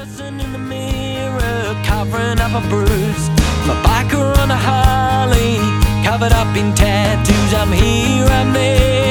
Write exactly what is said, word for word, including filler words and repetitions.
Cussing in the mirror, covering up a bruise. My biker on a Harley, covered up in tattoos. I'm here, I'm there.